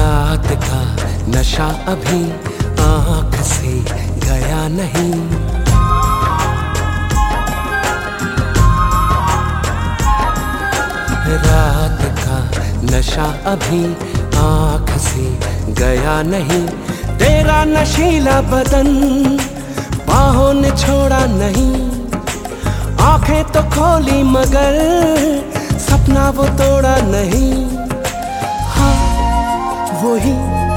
रात का नशा अभी आँख से गया नहीं। रात का नशा अभी आँख से गया नहीं। तेरा नशीला बदन बाहों ने छोड़ा नहीं। आंखें तो खोली मगर सपना वो तोड़ा नहीं। हाँ वही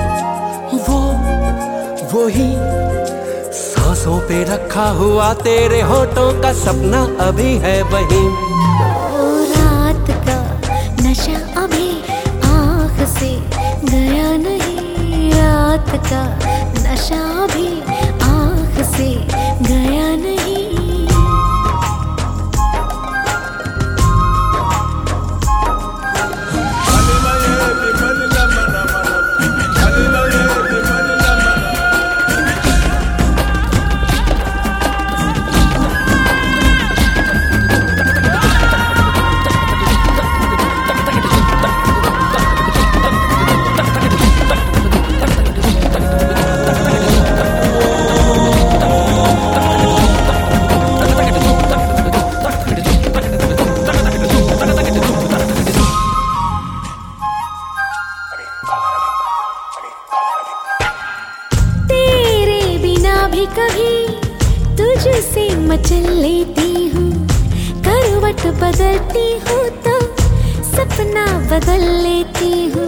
वही सांसों पे रखा हुआ तेरे होठों का सपना अभी है वही। रात का नशा अभी आँख से गया नहीं। रात का नशा अभी आँख से गया नहीं। भी कभी तुझसे मचल लेती हूँ। करवट बदलती हूँ तो सपना बदल लेती हूँ।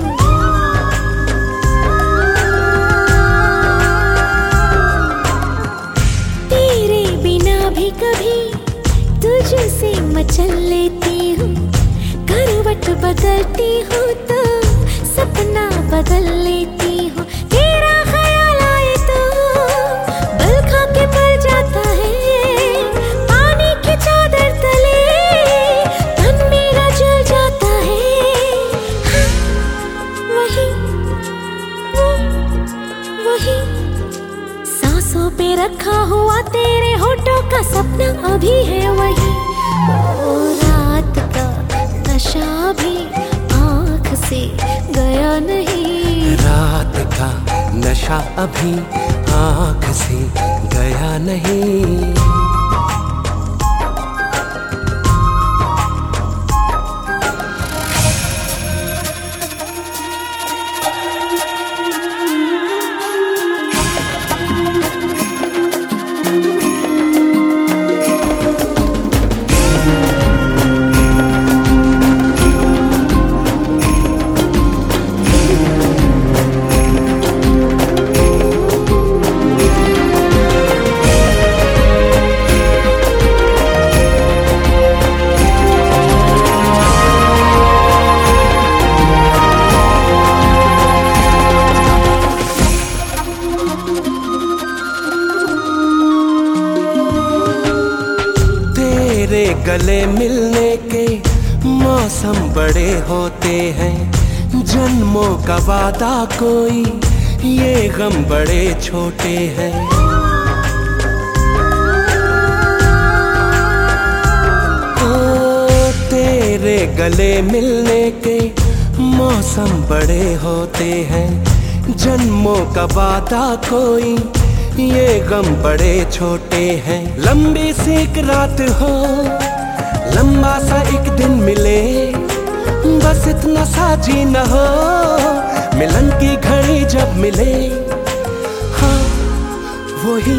तेरे बिना भी कभी तुझसे मचल लेती हूँ। करवट बदलती हूँ तो सपना बदल लेती हूँ। तेरा ख्याल आए तो बल खा के मर जाता है। पानी की चादर तले तन मेरा जल जाता है। वही वही सांसों पे रखा हुआ तेरे होठों का सपना अभी है वही। रात का नशा भी आँख से गया नहीं। रात का नशा अभी आँख से गया नहीं। तेरे गले मिलने के मौसम बड़े होते हैं। जन्मों का वादा कोई ये गम बड़े छोटे हैं। ओ तेरे गले मिलने के मौसम बड़े होते हैं। जन्मों का वादा कोई ये गम बड़े छोटे हैं। लंबी सी एक रात हो लंबा सा एक दिन मिले, बस इतना सा जी न हो मिलन की घड़ी जब मिले। हाँ वही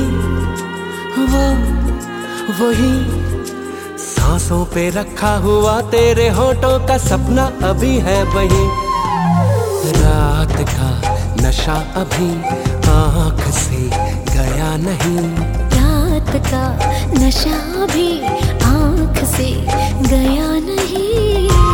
वही सांसों पे रखा हुआ तेरे होठों का सपना अभी है वही। रात का नशा अभी आँख से गया नहीं। रात का नशा भी आँख से गया नहीं।